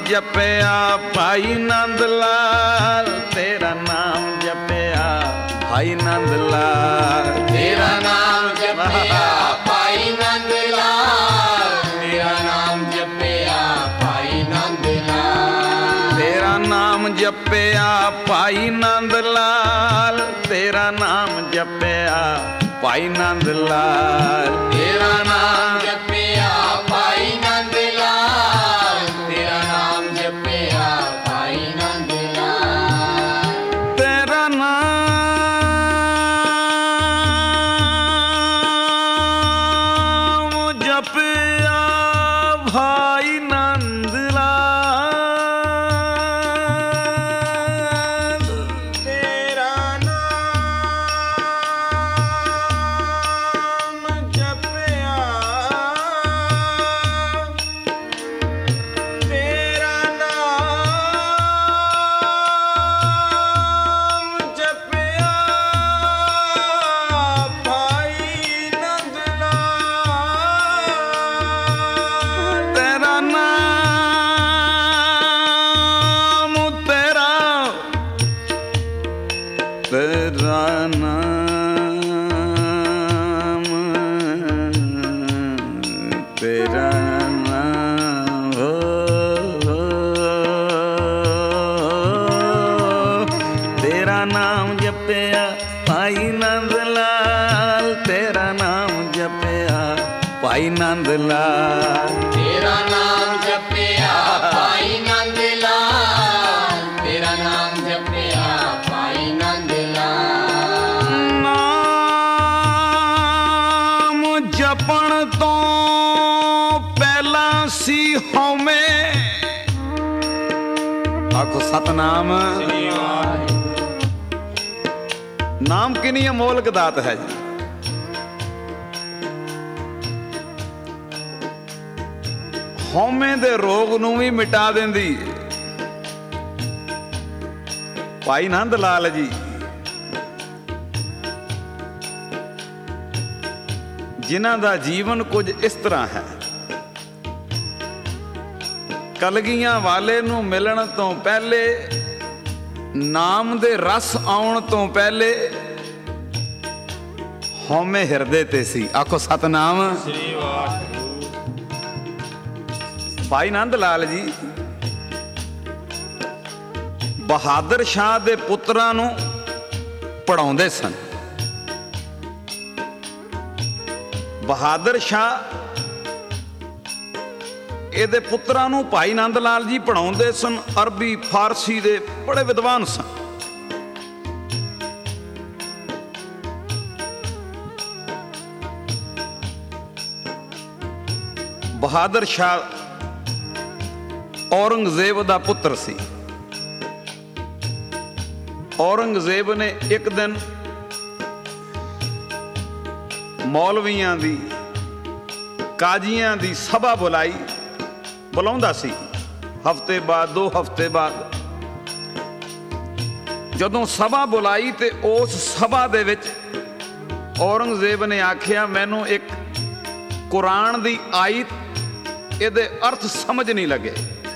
ਜਪਿਆ ਭਾਈ ਨੰਦ ਲਾਲ, ਤੇਰਾ ਨਾਮ ਜਪਿਆ ਭਾਈ ਨੰਦ ਲਾਲ, ਤੇਰਾ ਨਾਮ ਜਪਿਆ ਭਾਈ ਨੰਦ ਲਾਲ, ਤੇਰਾ ਨਾਮ ਜਪਿਆ ਭਾਈ ਨੰਦ ਲਾਲ, ਤੇਰਾ ਨਾਮ ਜਪਿਆ ਭਾਈ ਨੰਦ ਲਾਲ, ਤੇਰਾ ਨਾਮ ਜਪਿਆ ਭਾਈ ਨੰਦ ਲਾਲ, ਤੇਰਾ ਨਾਮ ਜਪਿਆ ਭਾਈ ਨੰਦ ਲਾਲ, ਤੇਰਾ ਨਾਮ ਜਪਿਆ ਭਾਈ ਨੰਦ ਲਾਲ, ਤੇਰਾ ਨਾਮ ਜਪਿਆ ਭਾਈ ਨੰਦ ਲਾਲ, ਤੇਰਾ ਨਾਮ ਜਪਿਆ, ਤੇਰਾ ਨਾਮ ਜਪਿਆ ਭਾਈ ਨੰਦ ਲਾਲ, ਤੇਰਾ ਨਾਮ, ਤੇਰਾ ਨਾਮ, ਤੇਰਾ ਨਾਮ, ਤੇਰਾ ਨਾਮ ਜਪਿਆ ਭਾਈ ਨੰਦ ਲਾਲ, ਤੇਰਾ ਨਾਮ ਜਪਿਆ ਭਾਈ ਨੰਦ ਲਾਲ, ਤੇਰਾ ਨਾਮ ਜਪਿਆ ਭਾਈ ਨੰਦ ਲਾਲ, ਤੇਰਾ ਨਾਮ ਜਪਿਆ ਭਾਈ ਨੰਦ ਲਾਲ, ਨਾਮ ਜਪਣ ਤੋਂ ਪਹਿਲਾਂ ਸੀ ਹਉਮੈ, ਆਖੋ ਸਤਨਾਮ। ਨਾਮ ਕਿੰਨੀ ਅਮੋਲਕ ਦਾਤ ਹੈ ਜੀ। ਹਉਮੈ ਦੇ ਰੋਗ ਨੂੰ ਵੀ ਮਿਟਾ ਦਿੰਦੀ ਹੈ। ਭਾਈ ਨੰਦ ਲਾਲ ਜੀ ਜਿਨ੍ਹਾਂ ਦਾ ਜੀਵਨ ਕੁਝ ਇਸ ਤਰ੍ਹਾਂ ਹੈ, ਕਲਗੀਆਂ ਵਾਲੇ ਨੂੰ ਮਿਲਣ ਤੋਂ ਪਹਿਲੇ, ਨਾਮ ਦੇ ਰਸ ਆਉਣ ਤੋਂ ਪਹਿਲੇ ਹਉਮੈ ਹਿਰਦੇ ਤੇ ਸੀ। ਆਖੋ ਸਤਨਾਮ। ਸ੍ਰੀ ਵਾਹਿਗੁਰੂ। ਭਾਈ ਨੰਦ ਲਾਲ ਜੀ ਬਹਾਦਰ ਸ਼ਾਹ ਦੇ ਪੁੱਤਰਾਂ ਨੂੰ ਪੜ੍ਹਾਉਂਦੇ ਸਨ। ਬਹਾਦਰ ਸ਼ਾਹ ਇਹਦੇ ਪੁੱਤਰਾਂ ਨੂੰ ਭਾਈ ਨੰਦ ਲਾਲ ਜੀ ਪੜ੍ਹਾਉਂਦੇ ਸਨ। ਅਰਬੀ ਫਾਰਸੀ ਦੇ ਬੜੇ ਵਿਦਵਾਨ ਸਨ। ਬਹਾਦਰ ਸ਼ਾਹ ਔਰੰਗਜ਼ੇਬ ਦਾ ਪੁੱਤਰ ਸੀ। ਔਰੰਗਜ਼ੇਬ ਨੇ ਇੱਕ ਦਿਨ ਮੌਲਵੀਆਂ ਦੀ, ਕਾਜ਼ੀਆਂ ਦੀ ਸਭਾ ਬੁਲਾਉਂਦਾ ਸੀ। ਹਫ਼ਤੇ ਬਾਅਦ, 2 ਹਫ਼ਤੇ ਬਾਅਦ ਜਦੋਂ ਸਭਾ ਬੁਲਾਈ ਤੇ ਉਸ ਸਭਾ ਦੇ ਵਿੱਚ ਔਰੰਗਜ਼ੇਬ ਨੇ ਆਖਿਆ, ਮੈਨੂੰ ਇੱਕ ਕੁਰਾਨ ਦੀ ਆਇਤ, ਇਹਦੇ ਅਰਥ ਸਮਝ ਨਹੀਂ ਲੱਗੇ।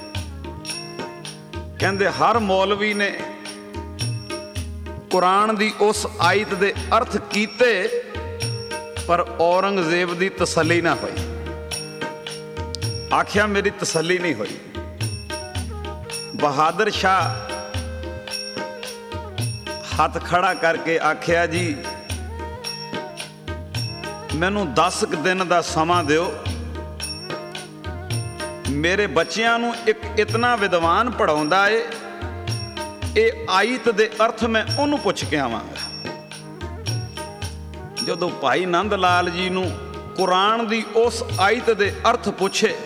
ਕਹਿੰਦੇ ਹਰ ਮੌਲਵੀ ਨੇ ਕੁਰਾਨ ਦੀ ਉਸ ਆਇਤ ਦੇ ਅਰਥ ਕੀਤੇ, ਪਰ ਔਰੰਗਜ਼ੇਬ ਦੀ ਤਸੱਲੀ ਨਾ ਹੋਈ। ਆਖਿਆ ਮੇਰੀ ਤਸੱਲੀ ਨਹੀਂ ਹੋਈ। ਬਹਾਦਰ ਸ਼ਾਹ ਹੱਥ ਖੜਾ ਕਰਕੇ ਆਖਿਆ, ਜੀ ਮੈਨੂੰ 10 ਦਿਨ ਦਾ ਸਮਾਂ ਦਿਓ, ਮੇਰੇ ਬੱਚਿਆਂ ਨੂੰ ਇੱਕ ਇਤਨਾ ਵਿਦਵਾਨ ਪੜ੍ਹਾਉਂਦਾ ਏ, ਇਹ ਆਇਤ ਦੇ ਅਰਥ ਮੈਂ ਉਹਨੂੰ ਪੁੱਛ ਕੇ ਆਵਾਂਗਾ। ਜਦੋਂ ਭਾਈ ਨੰਦ ਲਾਲ ਜੀ ਨੂੰ ਕੁਰਾਨ ਦੀ ਉਸ ਆਇਤ ਦੇ ਅਰਥ ਪੁੱਛੇ,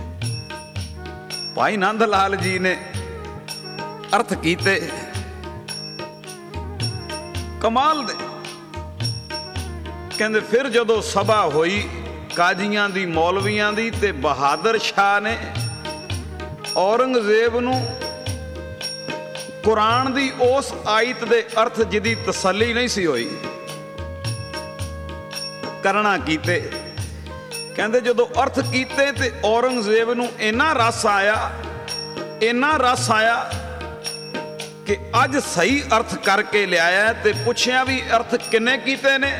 ਭਾਈ ਨੰਦ ਲਾਲ ਜੀ ਨੇ ਅਰਥ ਕੀਤੇ ਕਮਾਲ ਦੇ। ਕਹਿੰਦੇ ਫਿਰ ਜਦੋਂ ਸਭਾ ਹੋਈ ਕਾਜ਼ੀਆਂ ਦੀ, ਮੌਲਵੀਆਂ ਦੀ, ਤੇ ਬਹਾਦਰ ਸ਼ਾਹ ਨੇ ਔਰੰਗਜ਼ੇਬ ਨੂੰ ਕੁਰਾਨ ਦੀ ਉਸ ਆਇਤ ਦੇ ਅਰਥ ਜਿਹਦੀ ਤਸੱਲੀ ਨਹੀਂ ਸੀ ਹੋਈ, ਕਰਨਾ ਕੀਤੇ। ਕਹਿੰਦੇ ਜਦੋਂ ਅਰਥ ਕੀਤੇ ਤੇ ਔਰੰਗਜ਼ੇਬ ਨੂੰ ਇੰਨਾ ਰਸ ਆਇਆ ਇੰਨਾ ਰਸ ਆਇਆ ਕਿ ਅੱਜ ਸਹੀ ਅਰਥ ਕਰਕੇ ਲਿਆਇਆ ਤੇ ਪੁੱਛਿਆ ਵੀ ਅਰਥ ਕਿੰਨੇ ਕੀਤੇ ਨੇ।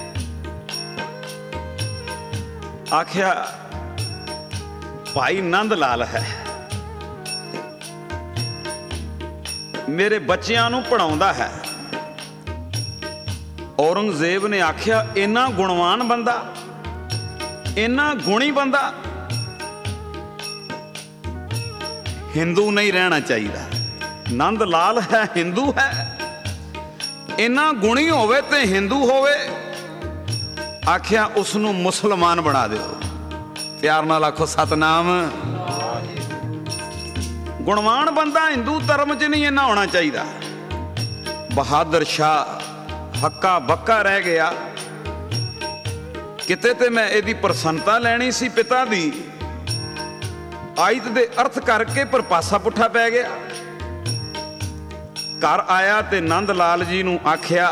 ਆਖਿਆ ਭਾਈ ਨੰਦ ਲਾਲ ਹੈ, ਮੇਰੇ ਬੱਚਿਆਂ ਨੂੰ ਪੜਾਉਂਦਾ ਹੈ। ਔਰੰਗਜ਼ੇਬ ਨੇ ਆਖਿਆ ਇੰਨਾ ਗੁਣਵਾਨ ਬੰਦਾ, ਇੰਨਾ ਗੁਣੀ ਬੰਦਾ ਹਿੰਦੂ ਨਹੀਂ ਰਹਿਣਾ ਚਾਹੀਦਾ। ਨੰਦ ਲਾਲ ਹੈ, ਹਿੰਦੂ ਹੈ, ਇੰਨਾ ਗੁਣੀ ਹੋਵੇ ਤੇ ਹਿੰਦੂ ਹੋਵੇ। ਆਖਿਆ ਉਸ ਨੂੰ ਮੁਸਲਮਾਨ ਬਣਾ ਦਿਓ। ਪਿਆਰ ਨਾਲ ਆਖੋ ਸਤਨਾਮ। ਗੁਣਵਾਨ ਬੰਦਾ ਹਿੰਦੂ ਧਰਮ 'ਚ ਨਹੀਂ ਇੰਨਾ ਹੋਣਾ ਚਾਹੀਦਾ। ਬਹਾਦਰ ਸ਼ਾਹ ਹੱਕਾ ਬੱਕਾ ਰਹਿ ਗਿਆ। ਕਿਤੇ ਤੇ ਮੈਂ ਇਹਦੀ ਪ੍ਰਸੰਨਤਾ ਲੈਣੀ ਸੀ ਪਿਤਾ ਦੀ, ਆਇਤ ਦੇ ਅਰਥ ਕਰਕੇ ਪਰ ਪਾਸਾ ਪੁੱਠਾ ਪੈ ਗਿਆ। ਘਰ ਆਇਆ ਤੇ ਨੰਦ ਲਾਲ ਜੀ ਨੂੰ ਆਖਿਆ,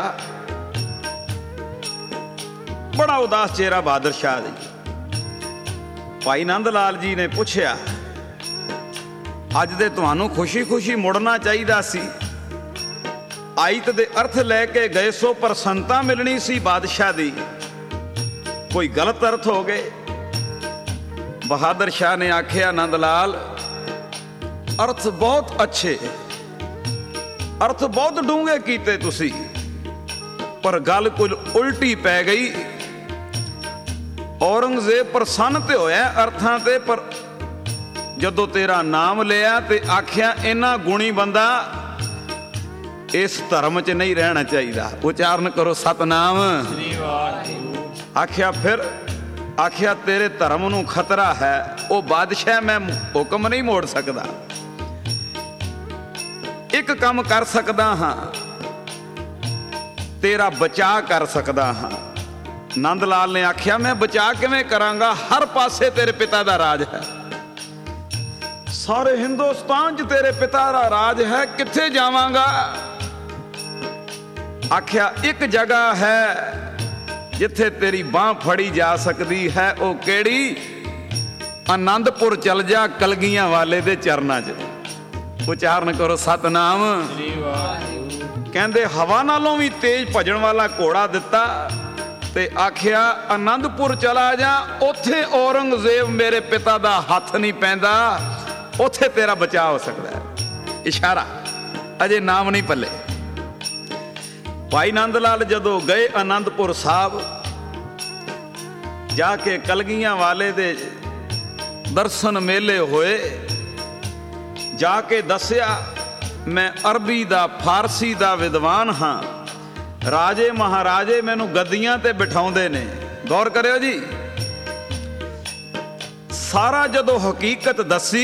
ਬੜਾ ਉਦਾਸ ਚਿਹਰਾ ਬਹਾਦਰ ਸ਼ਾਹ ਜੀ। ਭਾਈ ਨੰਦ ਲਾਲ ਜੀ ਨੇ ਪੁੱਛਿਆ, ਅੱਜ ਦੇ ਤੁਹਾਨੂੰ ਖੁਸ਼ੀ-ਖੁਸ਼ੀ ਮੁੜਨਾ ਚਾਹੀਦਾ ਸੀ, ਆਇਤ ਦੇ ਅਰਥ ਲੈ ਕੇ ਗਏ ਸੋ ਪ੍ਰਸੰਨਤਾ ਮਿਲਣੀ ਸੀ ਬਾਦਸ਼ਾਹ ਦੀ, ਕੋਈ ਗਲਤ ਅਰਥ ਹੋ ਗਏ। ਬਹਾਦਰ ਸ਼ਾਹ ਨੇ ਆਖਿਆ, ਨੰਦ ਲਾਲ ਅਰਥ ਬਹੁਤ ਅੱਛੇ, ਅਰਥ ਬਹੁਤ ਡੂੰਘੇ ਕੀਤੇ ਤੁਸੀਂ, ਪਰ ਗੱਲ ਕੁਝ ਉਲਟੀ ਪੈ ਗਈ। ਔਰੰਗਜ਼ੇਬ ਪ੍ਰਸੰਨ ਤੇ ਹੋਇਆ ਅਰਥਾਂ ਤੇ, ਪਰ ਜਦੋਂ ਤੇਰਾ ਨਾਮ ਲਿਆ ਤੇ ਆਖਿਆ ਇੰਨਾ ਗੁਣੀ ਬੰਦਾ ਇਸ ਧਰਮ 'ਚ ਨਹੀਂ ਰਹਿਣਾ ਚਾਹੀਦਾ। ਉਚਾਰਨ ਕਰੋ ਸਤਨਾਮ। ਆਖਿਆ ਫਿਰ, ਆਖਿਆ ਤੇਰੇ ਧਰਮ ਨੂੰ ਖਤਰਾ ਹੈ। ਉਹ ਬਾਦਸ਼ਾਹ, ਮੈਂ ਹੁਕਮ ਨਹੀਂ ਮੋੜ ਸਕਦਾ, ਇੱਕ ਕੰਮ ਕਰ ਸਕਦਾ ਹਾਂ, ਤੇਰਾ ਬਚਾਅ ਕਰ ਸਕਦਾ ਹਾਂ। ਨੰਦ ਲਾਲ ਨੇ ਆਖਿਆ, ਮੈਂ ਬਚਾਅ ਕਿਵੇਂ ਕਰਾਂਗਾ? ਹਰ ਪਾਸੇ ਤੇਰੇ ਪਿਤਾ ਦਾ ਰਾਜ ਹੈ, ਸਾਰੇ ਹਿੰਦੁਸਤਾਨ 'ਚ ਤੇਰੇ ਪਿਤਾ ਦਾ ਰਾਜ ਹੈ, ਕਿੱਥੇ ਜਾਵਾਂਗਾ? ਆਖਿਆ ਇੱਕ ਜਗ੍ਹਾ ਹੈ ਜਿੱਥੇ ਤੇਰੀ ਬਾਹ ਫੜੀ ਜਾ ਸਕਦੀ ਹੈ। ਉਹ ਕਿਹੜੀ? ਆਨੰਦਪੁਰ ਚਲ ਜਾ, ਕਲਗੀਆਂ ਵਾਲੇ ਦੇ ਚਰਨਾਂ 'ਚ। ਉਚਾਰਨ ਕਰੋ ਸਤਨਾਮ। ਕਹਿੰਦੇ ਹਵਾ ਨਾਲੋਂ ਵੀ ਤੇਜ਼ ਭਜਣ ਵਾਲਾ ਘੋੜਾ ਦਿੱਤਾ ਤੇ ਆਖਿਆ ਆਨੰਦਪੁਰ ਚਲਾ ਜਾ, ਉੱਥੇ ਔਰੰਗਜ਼ੇਬ ਮੇਰੇ ਪਿਤਾ ਦਾ ਹੱਥ ਨਹੀਂ ਪੈਂਦਾ, ਉੱਥੇ ਤੇਰਾ ਬਚਾਅ ਹੋ ਸਕਦਾ ਹੈ। ਇਸ਼ਾਰਾ, ਅਜੇ ਨਾਮ ਨਹੀਂ ਪੱਲੇ। ਭਾਈ ਨੰਦ ਲਾਲ ਜਦੋਂ ਗਏ ਆਨੰਦਪੁਰ ਸਾਹਿਬ, ਜਾ ਕੇ ਕਲਗੀਆਂ ਵਾਲੇ ਦੇ ਦਰਸ਼ਨ ਮੇਲੇ ਹੋਏ। ਜਾ ਕੇ ਦੱਸਿਆ, ਮੈਂ ਅਰਬੀ ਦਾ ਫਾਰਸੀ ਦਾ ਵਿਦਵਾਨ ਹਾਂ, ਰਾਜੇ ਮਹਾਰਾਜੇ ਮੈਨੂੰ ਗੱਦੀਆਂ ਤੇ ਬਿਠਾਉਂਦੇ ਨੇ। ਗੌਰ ਕਰਿਓ ਜੀ। ਸਾਰਾ ਜਦੋਂ ਹਕੀਕਤ ਦੱਸੀ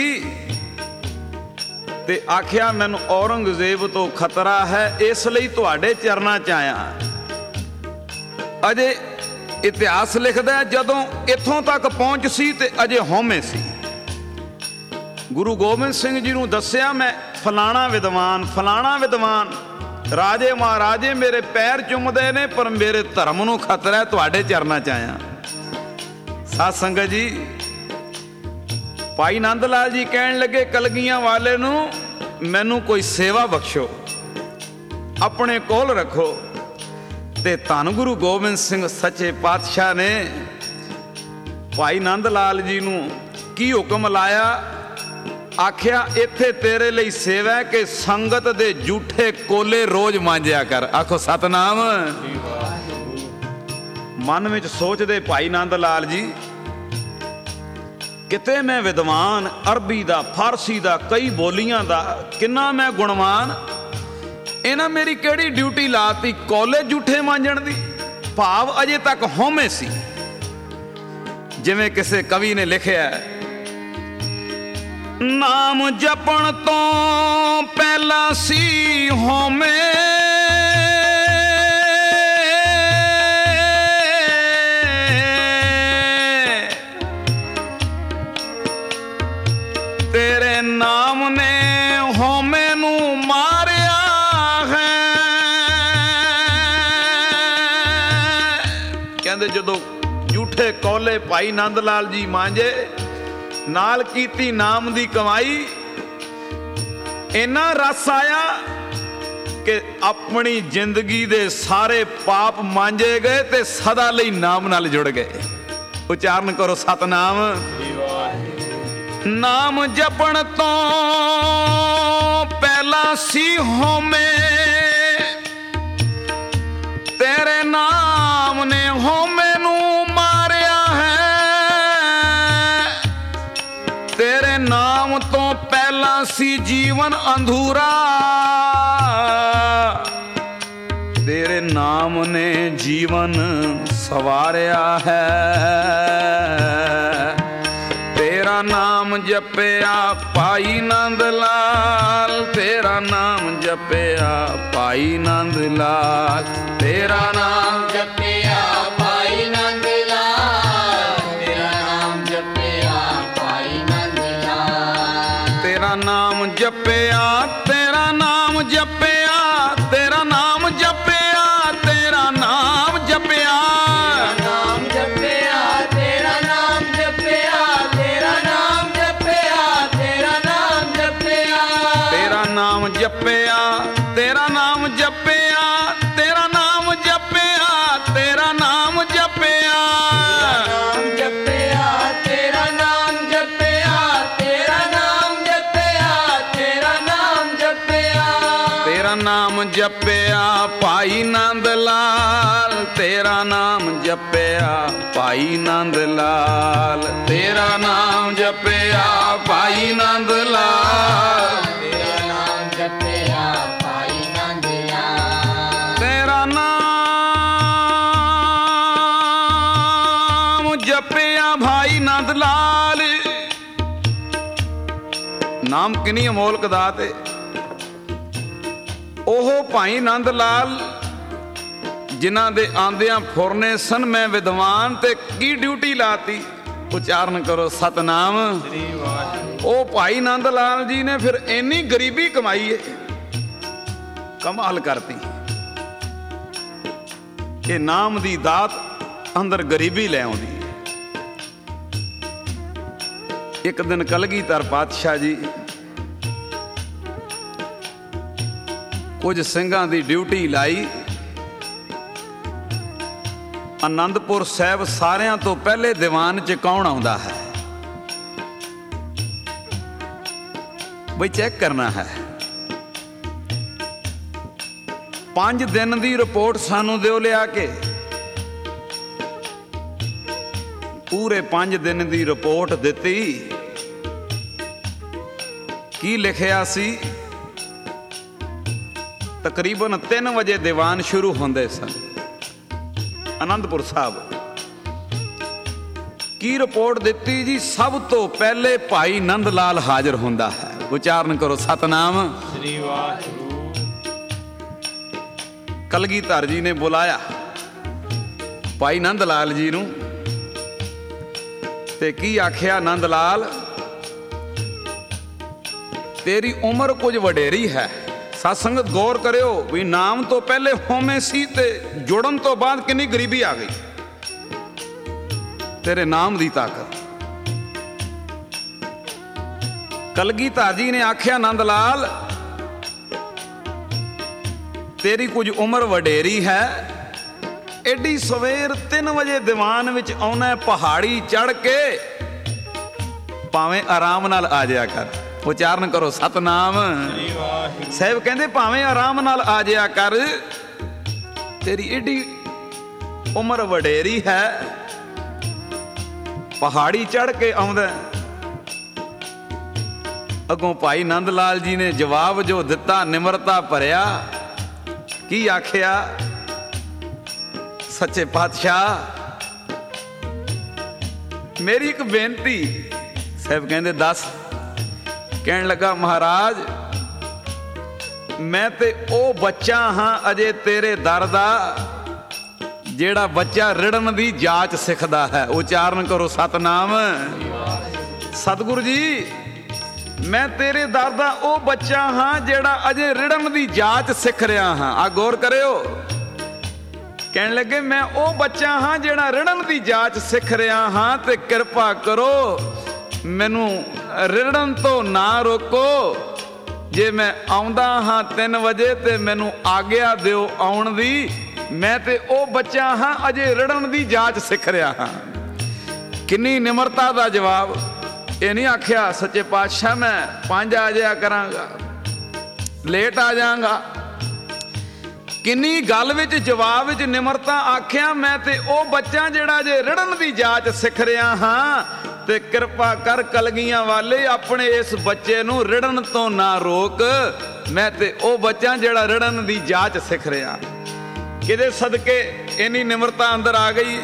ਤੇ ਆਖਿਆ, ਮੈਨੂੰ ਔਰੰਗਜ਼ੇਬ ਤੋਂ ਖਤਰਾ ਹੈ, ਇਸ ਲਈ ਤੁਹਾਡੇ ਚਰਨਾਂ 'ਚ ਆਇਆ। ਅਜੇ ਇਤਿਹਾਸ ਲਿਖਦਾ ਜਦੋਂ ਇੱਥੋਂ ਤੱਕ ਪਹੁੰਚ ਸੀ ਤੇ ਅਜੇ ਹਉਮੈ ਸੀ। ਗੁਰੂ ਗੋਬਿੰਦ ਸਿੰਘ ਜੀ ਨੂੰ ਦੱਸਿਆ, ਮੈਂ ਫਲਾਣਾ ਵਿਦਵਾਨ, ਫਲਾਣਾ ਵਿਦਵਾਨ, ਰਾਜੇ ਮਹਾਰਾਜੇ ਮੇਰੇ ਪੈਰ ਚੁੰਮਦੇ ਨੇ, ਪਰ ਮੇਰੇ ਧਰਮ ਨੂੰ ਖਤਰਾ ਹੈ, ਤੁਹਾਡੇ ਚਰਨਾਂ 'ਚ ਆਇਆ। ਸਾਧ ਸੰਗਤ ਜੀ, ਭਾਈ ਨੰਦ ਲਾਲ ਜੀ ਕਹਿਣ ਲੱਗੇ ਕਲਗੀਆਂ ਵਾਲੇ ਨੂੰ, ਮੈਨੂੰ ਕੋਈ ਸੇਵਾ ਬਖਸ਼ੋ, ਆਪਣੇ ਕੋਲ ਰੱਖੋ। ਤੇ ਧੰਨ ਗੁਰੂ ਗੋਬਿੰਦ ਸਿੰਘ ਸੱਚੇ ਪਾਤਸ਼ਾਹ ਨੇ ਭਾਈ ਨੰਦ ਲਾਲ ਜੀ ਨੂੰ ਕੀ ਹੁਕਮ ਲਾਇਆ? ਆਖਿਆ ਇੱਥੇ ਤੇਰੇ ਲਈ ਸੇਵਾ ਕਿ ਸੰਗਤ ਦੇ ਝੂਠੇ ਕੋਲੇ ਰੋਜ਼ ਮਾਂਜਿਆ ਕਰ। ਆਖੋ ਸਤਨਾਮ। ਮਨ ਵਿੱਚ ਸੋਚਦੇ ਭਾਈ ਨੰਦ ਲਾਲ ਜੀ, ਕਿਤੇ ਮੈਂ ਵਿਦਵਾਨ, ਅਰਬੀ ਦਾ, ਫਾਰਸੀ ਦਾ, ਕਈ ਬੋਲੀਆਂ ਦਾ, ਕਿੰਨਾ ਮੈਂ ਗੁਣਵਾਨ, ਇਹਨਾਂ ਮੇਰੀ ਕਿਹੜੀ ਡਿਊਟੀ ਲਾਤੀ ਕੋਲੇ ਝੂਠੇ ਮਾਂਜਣ ਦੀ? ਭਾਵ ਅਜੇ ਤੱਕ ਹਉਮੈ ਸੀ। ਜਿਵੇਂ ਕਿਸੇ ਕਵੀ ਨੇ ਲਿਖਿਆ, ਨਾਮ ਜਪਣ ਤੋਂ ਪਹਿਲਾਂ ਸੀ ਹਉਮੈ, ਤੇਰੇ ਨਾਮ ਨੇ ਹਉਮੈ ਨੂੰ ਮਾਰਿਆ ਹੈ। ਕਹਿੰਦੇ ਜਦੋਂ ਝੂਠੇ ਕੋਲੇ ਭਾਈ ਨੰਦ ਲਾਲ ਜੀ ਮਾਂਜੇ, ਨਾਲ ਕੀਤੀ ਨਾਮ ਦੀ ਕਮਾਈ, ਇੰਨਾ ਰਸ ਆਇਆ ਕਿ ਆਪਣੀ ਜ਼ਿੰਦਗੀ ਦੇ ਸਾਰੇ ਪਾਪ ਮਾਂਜੇ ਗਏ ਤੇ ਸਦਾ ਲਈ ਨਾਮ ਨਾਲ ਜੁੜ ਗਏ। ਉਚਾਰਨ ਕਰੋ ਸਤਨਾਮ। ਨਾਮ ਜਪਣ ਤੋਂ ਪਹਿਲਾਂ ਸੀ ਹਉਮੈ, ਤੇਰੇ ਨਾਮ ਨੇ ਹਉਮੈ ਨੂੰ ਮਾਰਿਆ ਹੈ। ਤੇਰੇ ਨਾਮ ਤੋਂ ਪਹਿਲਾਂ ਸੀ ਜੀਵਨ ਅੰਧੂਰਾ, ਤੇਰੇ ਨਾਮ ਨੇ ਜੀਵਨ ਸਵਾਰਿਆ ਹੈ। ਤੇਰਾ ਨਾਮ ਜਪਿਆ ਭਾਈ ਨੰਦ ਲਾਲ, ਤੇਰਾ ਨਾਮ ਜਪਿਆ ਭਾਈ ਨੰਦ ਲਾਲ, ਤੇਰਾ ਨਾਮ ਜਪਿਆ ਭਾਈ ਨੰਦ ਲਾਲ, ਤੇਰਾ ਨਾਮ ਜਪਿਆ ਭਾਈ ਨੰਦ ਲਾਲ, ਤੇਰਾ ਨਾਮ ਜਪਿਆ, ਤੇਰਾ ਨਾਮ ਜਪਿਆ, ਤੇਰਾ ਨਾਮ ਜਪਿਆ, ਤੇਰਾ ਨਾਮ ਜਪਿਆ, ਨਾਮ ਜਪਿਆ, ਤੇਰਾ ਨਾਮ ਜਪਿਆ, ਤੇਰਾ ਨਾਮ ਜਪਿਆ, ਤੇਰਾ ਨਾਮ ਜਪਿਆ, ਤੇਰਾ ਨਾਮ ਜਪਿਆ, ਤੇਰਾ ਨਾਮ ਜਪਿਆ, ਤੇਰਾ ਨਾਮ ਜਪਿਆ, ਤੇਰਾ ਨਾਮ ਜਪਿਆ, ਨਾਮ ਜਪਿਆ, ਤੇਰਾ ਨਾਮ ਜਪਿਆ, ਤੇਰਾ ਨਾਮ ਜਪਿਆ, ਤੇਰਾ ਨਾਮ ਜਪਿਆ, ਤੇਰਾ ਨਾਮ ਜਪਿਆ ਭਾਈ ਨੰਦ ਲਾਲ, ਤੇਰਾ ਨਾਮ ਜਪਿਆ ਭਾਈ ਨੰਦ ਲਾਲ, ਤੇਰਾ ਨਾਮ ਜਪਿਆ ਭਾਈ ਨੰਦ ਲਾਲ, ਤੇਰਾ ਨਾਮ ਜਪਿਆ ਭਾਈ ਨੰਦ ਲਾਲ, ਤੇਰਾ ਨਾਮ ਜਪਿਆ ਭਾਈ ਨੰਦ ਲਾਲ। ਨਾਮ ਕਿੰਨੀ ਅਮੋਲਕ ਦਾਤ ਹੈ। ਉਹ ਭਾਈ ਨੰਦ ਲਾਲ ਜਿਨ੍ਹਾਂ ਦੇ ਆਂਦਿਆਂ ਫੁਰਨੇ ਸਨ ਮੈਂ ਵਿਦਵਾਨ, ਤੇ ਕੀ ਡਿਊਟੀ ਲਾਤੀ। ਉਚਾਰਨ ਕਰੋ ਸਤਨਾਮ। ਉਹ ਭਾਈ ਨੰਦ ਲਾਲ ਜੀ ਨੇ ਫਿਰ ਇੰਨੀ ਗਰੀਬੀ ਕਮਾਈ ਹੈ, ਕਮਾਲ ਕਰਤੀ ਕਿ ਨਾਮ ਦੀ ਦਾਤ ਅੰਦਰ ਗਰੀਬੀ ਲੈ ਆਉਂਦੀ ਹੈ। ਇੱਕ ਦਿਨ ਕਲਗੀਧਰ ਪਾਤਸ਼ਾਹ ਜੀ ਕੁਝ ਸਿੰਘਾਂ ਦੀ ਡਿਊਟੀ ਲਾਈ। ਆਨੰਦਪੁਰ ਸਾਹਿਬ ਸਾਰਿਆਂ ਤੋਂ ਪਹਿਲੇ ਦੀਵਾਨ 'ਚ ਕੌਣ ਆਉਂਦਾ ਹੈ, ਬਈ ਚੈੱਕ ਕਰਨਾ ਹੈ। 5 ਦਿਨ ਦੀ ਰਿਪੋਰਟ ਸਾਨੂੰ ਦਿਓ ਲਿਆ ਕੇ। ਪੂਰੇ 5 ਦਿਨ ਦੀ ਰਿਪੋਰਟ ਦਿੱਤੀ। ਕੀ ਲਿਖਿਆ ਸੀ? ਤਕਰੀਬਨ 3 ਵਜੇ ਦੀਵਾਨ ਸ਼ੁਰੂ ਹੁੰਦੇ ਸਨ ਆਨੰਦਪੁਰ ਸਾਹਿਬ। ਕੀ ਰਿਪੋਰਟ ਦਿੱਤੀ ਜੀ? ਸਭ ਤੋਂ ਪਹਿਲੇ ਭਾਈ ਨੰਦ ਲਾਲ ਹਾਜ਼ਰ ਹੁੰਦਾ ਹੈ। ਉਚਾਰਨ ਕਰੋ ਸਤਨਾਮ। ਸ੍ਰੀ ਵਾਹਿਗੁਰੂ। ਕਲਗੀਧਰ ਜੀ ਨੇ ਬੁਲਾਇਆ ਭਾਈ ਨੰਦ ਲਾਲ ਜੀ ਨੂੰ, ਤੇ ਕੀ ਆਖਿਆ? ਨੰਦ ਲਾਲ, ਤੇਰੀ ਉਮਰ ਕੁਝ ਵਡੇਰੀ ਹੈ। ਸਤ ਸੰਗਤ ਗੌਰ ਕਰਿਓ ਵੀ ਨਾਮ ਤੋਂ ਪਹਿਲੇ ਹਉਮੈ ਸੀ ਤੇ ਜੁੜਨ ਤੋਂ ਬਾਅਦ ਕਿੰਨੀ ਗਰੀਬੀ ਆ ਗਈ। ਤੇਰੇ ਨਾਮ ਦੀ ਤਾਕਤ। ਕਲਗੀਧਰ ਜੀ ਨੇ ਆਖਿਆ, ਨੰਦ ਲਾਲ, ਤੇਰੀ ਕੁਝ ਉਮਰ ਵਡੇਰੀ ਹੈ। ਐਡੀ ਸਵੇਰ 3 ਵਜੇ ਦੀਵਾਨ ਵਿੱਚ ਆਉਣਾ, ਪਹਾੜੀ ਚੜ ਕੇ ਭਾਵੇਂ ਆਰਾਮ ਨਾਲ ਆ ਜਾਇਆ ਕਰ। ਉਚਾਰਨ ਕਰੋ ਸਤਨਾਮ। ਸਾਹਿਬ ਕਹਿੰਦੇ ਭਾਵੇਂ ਆਰਾਮ ਨਾਲ ਆ ਜਾਇਆ ਕਰ, ਤੇਰੀ ਏਡੀ ਉਮਰ ਵਡੇਰੀ ਹੈ। ਪਹਾੜੀ ਚੜ ਕੇ ਆਉਂਦਾ। ਅੱਗੋਂ ਭਾਈ ਨੰਦ ਲਾਲ ਜੀ ਨੇ ਜਵਾਬ ਜੋ ਦਿੱਤਾ, ਨਿਮਰਤਾ ਭਰਿਆ। ਕੀ ਆਖਿਆ? ਸੱਚੇ ਪਾਤਸ਼ਾਹ, ਮੇਰੀ ਇੱਕ ਬੇਨਤੀ। ਸਾਹਿਬ ਕਹਿੰਦੇ, ਦੱਸ। ਕਹਿਣ ਲੱਗਾ, ਮਹਾਰਾਜ, ਮੈਂ ਤੇ ਉਹ ਬੱਚਾ ਹਾਂ ਅਜੇ ਤੇਰੇ ਦਰ ਦਾ, ਜਿਹੜਾ ਬੱਚਾ ਰਿੜਨ ਦੀ ਜਾਚ ਸਿੱਖਦਾ ਹੈ। ਉਚਾਰਨ ਕਰੋ ਸਤਨਾਮ। ਸਤਿਗੁਰੂ ਜੀ, ਮੈਂ ਤੇਰੇ ਦਰ ਦਾ ਉਹ ਬੱਚਾ ਹਾਂ ਜਿਹੜਾ ਅਜੇ ਰਿੜਨ ਦੀ ਜਾਚ ਸਿੱਖ ਰਿਹਾ ਹਾਂ। ਆ ਗੌਰ ਕਰਿਓ। ਕਹਿਣ ਲੱਗੇ, ਮੈਂ ਉਹ ਬੱਚਾ ਹਾਂ ਜਿਹੜਾ ਰਿੜਨ ਦੀ ਜਾਚ ਸਿੱਖ ਰਿਹਾ ਹਾਂ, ਤੇ ਕਿਰਪਾ ਕਰੋ ਮੈਨੂੰ ਰਿੜਨ ਤੋਂ ਨਾ ਰੋਕੋ। ਜੇ ਮੈਂ ਆਉਂਦਾ ਹਾਂ 3 ਵਜੇ ਤੇ ਮੈਨੂੰ ਆਗਿਆ ਦਿਓ ਆਉਣ ਦੀ, ਮੈਂ ਤੇ ਉਹ ਬੱਚਾ ਹਾਂ ਅਜੇ ਰੜਨ ਦੀ ਜਾਚ ਸਿੱਖ ਰਿਹਾ ਹਾਂ। ਕਿੰਨੀ ਨਿਮਰਤਾ ਦਾ ਜਵਾਬ। ਇਹ ਨਹੀਂ ਆਖਿਆ ਸੱਚੇ ਪਾਤਸ਼ਾਹ ਮੈਂ 5 ਆ ਜਾਇਆ ਕਰਾਂਗਾ, ਲੇਟ ਆ ਜਾਵਾਂਗਾ। ਕਿੰਨੀ ਗੱਲ ਵਿੱਚ ਜਵਾਬ ਵਿੱਚ ਨਿਮਰਤਾ। ਆਖਿਆ ਮੈਂ ਤੇ ਉਹ ਬੱਚਾ ਜਿਹੜਾ ਜੇ ਰੜਨ ਦੀ ਜਾਚ ਸਿੱਖ ਰਿਹਾ ਹਾਂ, ਤੇ ਕਿਰਪਾ ਕਰ ਕਲਗੀਆਂ ਵਾਲੇ ਆਪਣੇ ਇਸ ਬੱਚੇ ਨੂੰ ਰੜਨ ਤੋਂ ਨਾ ਰੋਕ। ਮੈਂ ਤੇ ਉਹ ਬੱਚਾ ਜਿਹੜਾ ਰੜਨ ਦੀ ਜਾਚ ਸਿੱਖ ਰਿਹਾ। ਕਿਹਦੇ ਸਦਕੇ ਇੰਨੀ ਨਿਮਰਤਾ ਅੰਦਰ ਆ ਗਈ।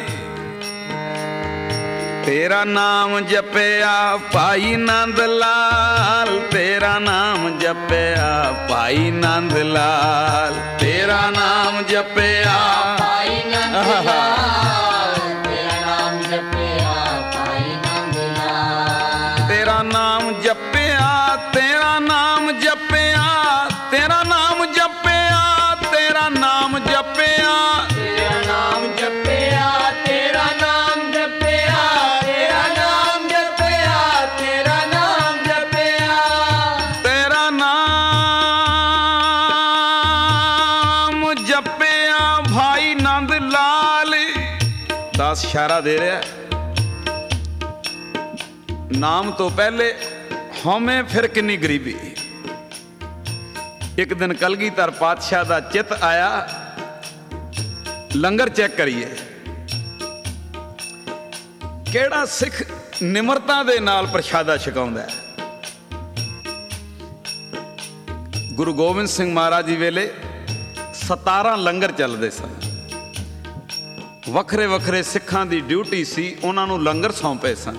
ਤੇਰਾ ਨਾਮ ਜਪਿਆ ਭਾਈ ਨੰਦ ਲਾਲ, ਤੇਰਾ ਨਾਮ ਜਪਿਆ ਭਾਈ ਨੰਦ ਲਾਲ, ਤੇਰਾ ਨਾਮ ਜਪਿਆ ਭਾਈ ਨੰਦ ਲਾਲ, ਤੇਰਾ ਨਾਮ ਜਪਿਆ ਭਾਈ ਨੰਦ ਲਾਲ, ਤੇਰਾ ਨਾਮ ਜਪਿਆ, ਤੇਰਾ ਨਾਮ ਜਪਿਆ, ਤੇਰਾ ਨਾਮ ਜਪਿਆ, ਤੇਰਾ ਨਾਮ ਜਪਿਆ, ਤੇਰਾ ਨਾਮ ਜਪਿਆ, ਤੇਰਾ ਨਾਮ ਜਪਿਆ, ਤੇਰਾ ਨਾਮ ਜਪਿਆ, ਤੇਰਾ ਨਾਮ ਜਪਿਆ, ਤੇਰਾ ਨਾਮ ਜਪਿਆ ਭਾਈ ਨੰਦ ਲਾਲ। ਦਾਸ ਇਸ਼ਾਰਾ ਦੇ ਰਿਹਾ, ਨਾਮ ਤੋਂ ਪਹਿਲੇ ਹਉਮੈ ਫਿਰ ਕਿੰਨੀ ਗਰੀਬੀ। ਇੱਕ ਦਿਨ ਕਲਗੀਧਰ ਪਾਤਸ਼ਾਹ ਦਾ ਚਿੱਤ ਆਇਆ, ਲੰਗਰ ਚੈੱਕ ਕਰੀਏ। ਕਿਹੜਾ ਸਿੱਖ ਨਿਮਰਤਾ ਦੇ ਨਾਲ ਪ੍ਰਸ਼ਾਦਾ ਛਕਾਉਂਦਾ ਹੈ। ਗੁਰੂ ਗੋਬਿੰਦ ਸਿੰਘ ਮਹਾਰਾਜ ਜੀ ਵੇਲੇ 17 ਲੰਗਰ ਚੱਲਦੇ ਸਨ। ਵੱਖਰੇ ਵੱਖਰੇ ਸਿੱਖਾਂ ਦੀ ਡਿਊਟੀ ਸੀ, ਉਹਨਾਂ ਨੂੰ ਲੰਗਰ ਸੌਂਪੇ ਸਨ।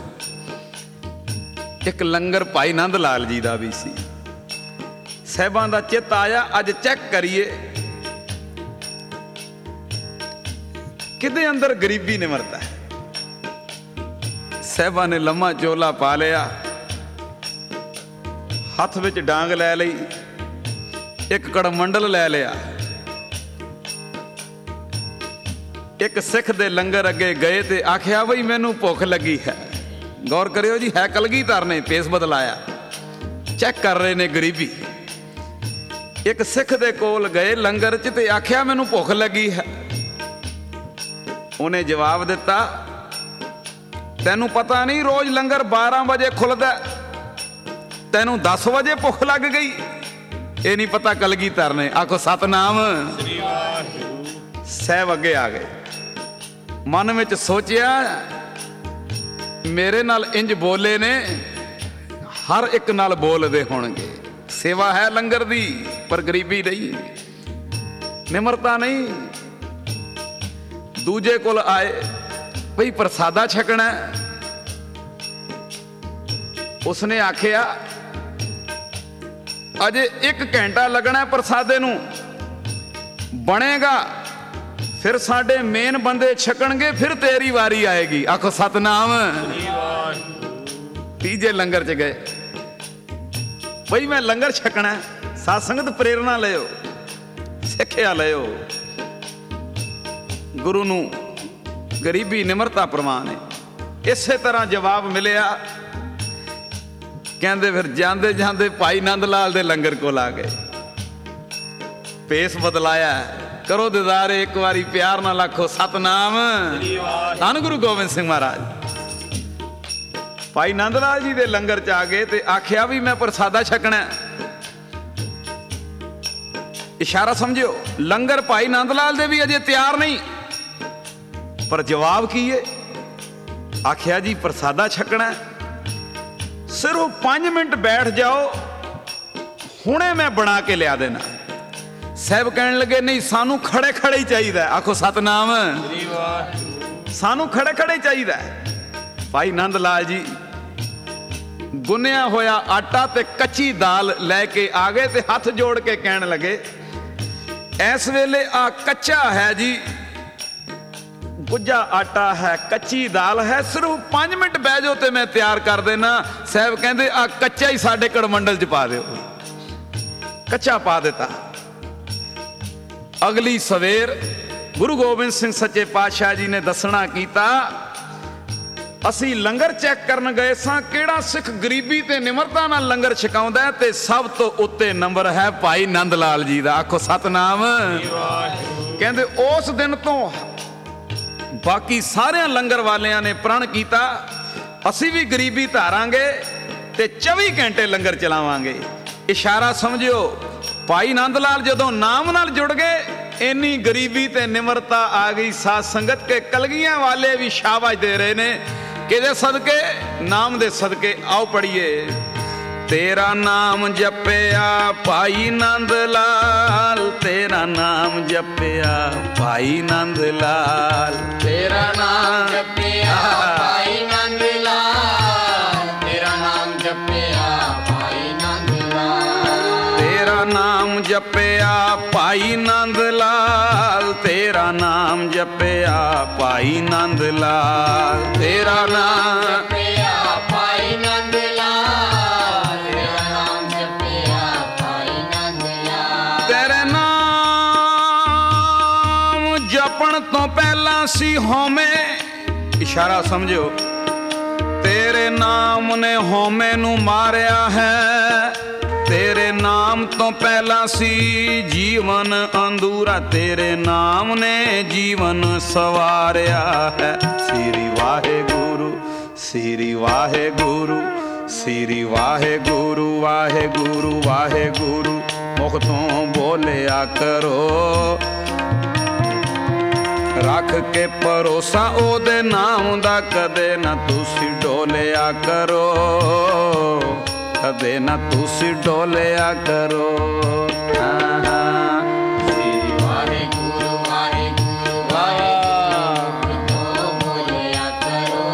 ਇੱਕ ਲੰਗਰ ਭਾਈ ਨੰਦ ਲਾਲ ਜੀ ਦਾ ਵੀ ਸੀ। ਸਾਹਿਬਾਂ ਦਾ ਚਿੱਤ ਆਇਆ, ਅੱਜ ਚੈੱਕ ਕਰੀਏ ਕਿਹਦੇ ਅੰਦਰ ਗਰੀਬੀ ਨਿਮਰਤਾ ਹੈ। ਸਾਹਿਬਾਂ ਨੇ ਲੰਮਾ ਚੋਲਾ ਪਾ ਲਿਆ, ਹੱਥ ਵਿੱਚ ਡਾਂਗ ਲੈ ਲਈ, ਇੱਕ ਕੜਮੰਡਲ ਲੈ ਲਿਆ। ਇੱਕ ਸਿੱਖ ਦੇ ਲੰਗਰ ਅੱਗੇ ਗਏ ਤੇ ਆਖਿਆ ਬਈ ਮੈਨੂੰ ਭੁੱਖ ਲੱਗੀ ਹੈ। ਗੌਰ ਕਰਿਓ ਜੀ, ਹੈ ਕਲਗੀਧਰ ਨੇ ਪੇਸ ਬਦਲਾਇਆ, ਚੈੱਕ ਕਰ ਰਹੇ ਨੇ ਗਰੀਬੀ। ਇੱਕ ਸਿੱਖ ਦੇ ਕੋਲ ਗਏ ਲੰਗਰ 'ਚ ਤੇ ਆਖਿਆ ਮੈਨੂੰ ਭੁੱਖ ਲੱਗੀ ਹੈ। ਉਹਨੇ ਜਵਾਬ ਦਿੱਤਾ, ਤੈਨੂੰ ਪਤਾ ਨਹੀਂ ਰੋਜ਼ ਲੰਗਰ 12 ਵਜੇ ਖੁੱਲਦਾ, ਤੈਨੂੰ 10 ਵਜੇ ਭੁੱਖ ਲੱਗ ਗਈ। ਇਹ ਨਹੀਂ ਪਤਾ ਕਲਗੀਧਰ ਨੇ। ਆਖੋ ਸਤਨਾਮ ਸ੍ਰੀ ਵਾਹਿਗੁਰੂ। ਸਾਹਿਬ ਅੱਗੇ ਆ ਗਏ, ਮਨ ਵਿੱਚ ਸੋਚਿਆ ਮੇਰੇ ਨਾਲ ਇੰਜ ਬੋਲੇ ਨੇ, ਹਰ ਇੱਕ ਨਾਲ ਬੋਲਦੇ ਹੋਣਗੇ। ਸੇਵਾ ਹੈ ਲੰਗਰ ਦੀ, ਪਰ ਗਰੀਬੀ ਨਹੀਂ, ਨਿਮਰਤਾ ਨਹੀਂ। ਦੂਜੇ ਕੋਲ ਆਏ, ਭਈ ਪ੍ਰਸਾਦਾ ਛਕਣਾ। ਉਸਨੇ ਆਖਿਆ ਅਜੇ 1 ਘੰਟਾ ਲੱਗਣਾ ਪ੍ਰਸਾਦੇ ਨੂੰ, ਬਣੇਗਾ ਫਿਰ ਸਾਡੇ ਮੇਨ ਬੰਦੇ ਛਕਣਗੇ, ਫਿਰ ਤੇਰੀ ਵਾਰੀ ਆਏਗੀ। ਆਖੋ ਸਤਨਾਮ। ਤੀਜੇ ਲੰਗਰ 'ਚ ਗਏ, ਬਈ ਮੈਂ ਲੰਗਰ ਛਕਣਾ। ਸਾਧ ਸੰਗਤ ਪ੍ਰੇਰਣਾ ਲਿਓ, ਸਿੱਖਿਆ ਲਿਓ। ਗੁਰੂ ਨੂੰ ਗਰੀਬੀ ਨਿਮਰਤਾ ਪ੍ਰਵਾਨ ਹੈ। ਇਸੇ ਤਰ੍ਹਾਂ ਜਵਾਬ ਮਿਲਿਆ। ਕਹਿੰਦੇ ਫਿਰ ਜਾਂਦੇ ਜਾਂਦੇ ਭਾਈ ਨੰਦ ਲਾਲ ਦੇ ਲੰਗਰ ਕੋਲ ਆ ਗਏ, ਪੇਸ ਬਦਲਾਇਆ। ਕਰੋ ਦਿਦਾਰੇ ਇੱਕ ਵਾਰੀ ਪਿਆਰ ਨਾਲ ਆਖੋ ਸਤਨਾਮ। ਧੰਨ ਗੁਰੂ ਗੋਬਿੰਦ ਸਿੰਘ ਮਹਾਰਾਜ। ਭਾਈ ਨੰਦ ਲਾਲ ਜੀ ਦੇ ਲੰਗਰ 'ਚ ਆ ਗਏ ਤੇ ਆਖਿਆ ਵੀ ਮੈਂ ਪ੍ਰਸਾਦਾ ਛਕਣਾ। ਇਸ਼ਾਰਾ ਸਮਝਿਓ, ਲੰਗਰ ਭਾਈ ਨੰਦ ਲਾਲ ਦੇ ਵੀ ਅਜੇ ਤਿਆਰ ਨਹੀਂ, ਪਰ ਜਵਾਬ ਕੀ ਹੈ? ਆਖਿਆ ਜੀ ਪ੍ਰਸਾਦਾ ਛਕਣਾ, ਸਿਰਫ 5 ਮਿੰਟ ਬੈਠ ਜਾਓ, ਹੁਣੇ ਮੈਂ ਬਣਾ ਕੇ ਲਿਆ ਦੇਣਾ। ਸਾਹਿਬ ਕਹਿਣ ਲੱਗੇ ਨਹੀਂ, ਸਾਨੂੰ ਖੜੇ ਖੜੇ ਹੀ ਚਾਹੀਦਾ। ਆਖੋ ਸਤਨਾਮ। ਸਾਨੂੰ ਖੜੇ ਖੜੇ ਚਾਹੀਦਾ। ਭਾਈ ਨੰਦ ਲਾਲ ਜੀ ਗੁੰਨਿਆ ਹੋਇਆ ਆਟਾ ਤੇ ਕੱਚੀ ਦਾਲ ਲੈ ਕੇ ਆ ਗਏ ਤੇ ਹੱਥ ਜੋੜ ਕੇ ਕਹਿਣ ਲੱਗੇ, ਇਸ ਵੇਲੇ ਆ ਕੱਚਾ ਹੈ ਜੀ, ਗੁੱਝਾ ਆਟਾ ਹੈ, ਕੱਚੀ ਦਾਲ ਹੈ, ਸਿਰਫ 5 ਮਿੰਟ ਬਹਿ ਜਾਓ ਤੇ ਮੈਂ ਤਿਆਰ ਕਰ ਦੇਣਾ। ਸਾਹਿਬ ਕਹਿੰਦੇ ਆ ਕੱਚਾ ਹੀ ਸਾਡੇ ਕੜਮੰਡਲ 'ਚ ਪਾ ਦਿਓ। ਕੱਚਾ ਪਾ ਦਿੱਤਾ। ਅਗਲੀ ਸਵੇਰ ਗੁਰੂ ਗੋਬਿੰਦ ਸਿੰਘ ਸੱਚੇ ਪਾਤਸ਼ਾਹ ਜੀ ਨੇ ਦੱਸਣਾ ਕੀਤਾ, ਅਸੀਂ ਲੰਗਰ ਚੈੱਕ ਕਰਨ ਗਏ ਸਾਂ ਕਿਹੜਾ ਸਿੱਖ ਗਰੀਬੀ ਤੇ ਨਿਮਰਤਾ ਨਾਲ ਲੰਗਰ ਛਕਾਉਂਦਾ ਹੈ, ਤੇ ਸਭ ਤੋਂ ਉੱਤੇ ਨੰਬਰ ਹੈ ਭਾਈ ਨੰਦ ਲਾਲ ਜੀ ਦਾ। ਆਖੋ ਸਤਨਾਮ। ਕਹਿੰਦੇ ਉਸ ਦਿਨ ਤੋਂ ਬਾਕੀ ਸਾਰਿਆਂ ਲੰਗਰ ਵਾਲਿਆਂ ਨੇ ਪ੍ਰਣ ਕੀਤਾ, ਅਸੀਂ ਵੀ ਗਰੀਬੀ ਧਾਰਾਂਗੇ ਤੇ 24 ਘੰਟੇ ਲੰਗਰ ਚਲਾਵਾਂਗੇ। ਇਸ਼ਾਰਾ ਸਮਝਿਓ, ਭਾਈ ਨੰਦ ਲਾਲ ਜਦੋਂ ਨਾਮ ਨਾਲ ਜੁੜ ਗਏ, ਇੰਨੀ ਗਰੀਬੀ ਤੇ ਨਿਮਰਤਾ ਆ ਗਈ ਸਾਧ ਸੰਗਤ ਕੇ ਕਲਗੀਆਂ ਵਾਲੇ ਵੀ ਸ਼ਾਬਾਸ਼ ਦੇ ਰਹੇ ਨੇ। ਕਿਹਦੇ ਸਦਕੇ? ਨਾਮ ਦੇ ਸਦਕੇ। ਆਓ ਪੜੀਏ। ਤੇਰਾ ਨਾਮ ਜਪਿਆ ਭਾਈ ਨੰਦ ਲਾਲ, ਤੇਰਾ ਨਾਮ ਜਪਿਆ ਭਾਈ ਨੰਦ ਲਾਲ, ਤੇਰਾ ਨਾਮ ਜਪਿਆ ਭਾਈ ਨੰਦ ਲਾਲ, ਤੇਰਾ ਨਾਮ ਜਪਿਆ ਭਾਈ ਨੰਦ ਲਾਲ, ਤੇਰਾ ਨਾਮ ਜਪਿਆ ਭਾਈ ਨੰਦ ਲਾਲ, ਤੇਰਾ ਨਾਮ ਜਪਿਆ ਭਾਈ ਨੰਦ ਲਾਲ, ਤੇਰਾ ਨਾਮ ਜਪਿਆ ਭਾਈ ਨੰਦ ਲਾਲ, ਤੇਰਾ ਨਾਮ ਜਪਿਆ ਭਾਈ ਨੰਦ ਲਾਲ। ਤੇਰੇ ਨਾਮ ਜਪਣ ਤੋਂ ਪਹਿਲਾਂ ਸੀ ਹਉਮੈ। ਇਸ਼ਾਰਾ ਸਮਝਿਓ, ਤੇਰੇ ਨਾਮ ਨੇ ਹਉਮੈ ਨੂੰ ਮਾਰਿਆ ਹੈ। ਤੇਰੇ ਨਾਮ ਤੋਂ ਪਹਿਲਾਂ ਸੀ ਜੀਵਨ ਅੰਧੂਰਾ, ਤੇਰੇ ਨਾਮ ਨੇ ਜੀਵਨ ਸਵਾਰਿਆ ਹੈ। ਸ੍ਰੀ ਵਾਹਿਗੁਰੂ, ਸ੍ਰੀ ਵਾਹਿਗੁਰੂ, ਸ੍ਰੀ ਵਾਹਿਗੁਰੂ, ਵਾਹਿਗੁਰੂ ਵਾਹਿਗੁਰੂ ਮੁਖ ਤੋਂ ਬੋਲਿਆ ਕਰੋ। ਰੱਖ ਕੇ ਭਰੋਸਾ ਉਹਦੇ ਨਾਮ ਦਾ, ਕਦੇ ਨਾ ਤੁਸੀਂ ਡੋਲਿਆ ਕਰੋ, ਕਦੇ ਨਾ ਤੁਸੀਂ ਡੋਲਿਆ ਕਰੋ। ਸ੍ਰੀ ਵਾਹਿਗੁਰੂ ਵਾਹਿਗੁਰੂ ਵਾਹਿਗੁਰੂ ਤੋਂ ਬੋਲਿਆ ਕਰੋ।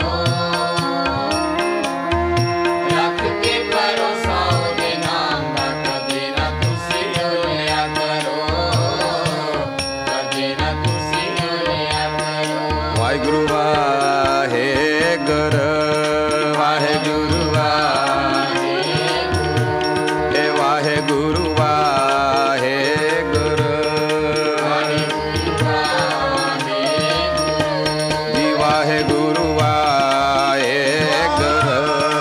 ਰੱਖ ਕੇ ਭਰੋਸਾ ਉਹਦੇ ਨਾਮ ਦਾ, ਕਦੇ ਨਾ ਤੁਸੀਂ ਡੋਲਿਆ ਕਰੋ, ਕਦੇ ਨਾ ਤੁਸੀਂ ਡੋਲਿਆ ਕਰੋ। ਵਾਹਿਗੁਰੂ ਵਾਹਿਗੁਰੂ, ਵਾਹਿਗੁਰੂ ਵਾਹਿਗੁਰੂ, ਵਾਹਿਗੁਰੂ ਜੀ, ਵਾਹਿਗੁਰੂ ਵਾਹਿਗੁਰੂ,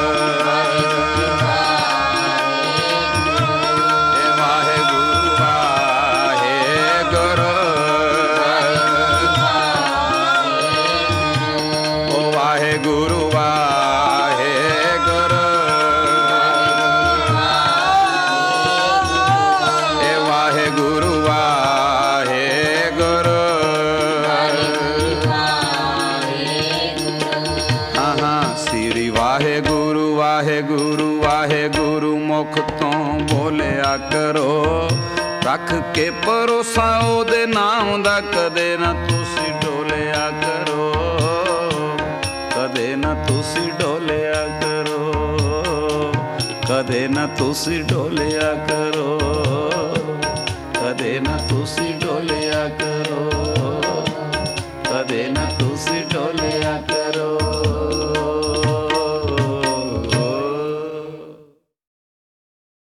ਵਾਹਿਗੁਰੂ ਵਾਹਿਗੁਰੂ, ਓ ਵਾਹਿਗੁਰੂ ਵਾਹਿਗੁਰੂ, ਏ ਵਾਹਿਗੁਰੂ ਵਾਹਿਗੁਰੂ। ਹਾਂ ਹਾਂ, ਸ੍ਰੀ ਵਾਹਿਗੁਰੂ ਵਾਹਿਗੁਰੂ ਵਾਹਿਗੁਰੂ ਮੁਖ ਤੋਂ ਬੋਲਿਆ ਕਰੋ। ਰੱਖ ਕੇ ਭਰੋਸਾ ਉਹਦੇ ਨਾਮ ਦਾ, ਕਦੇ ਨਾ ਤੁਸੀਂ ਡੋਲਿਆ ਕਰੋ, ਕਦੇ ਨਾ ਤੁਸੀਂ ਡੋਲਿਆ ਕਰੋ, ਕਦੇ ਨਾ ਤੁਸੀਂ ਡੋਲਿਆ ਕਰੋ।